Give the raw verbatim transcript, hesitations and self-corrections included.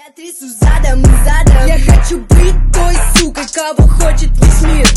Я трясу задом и задом. Я хочу быть той сукой, кого хочет весь мир.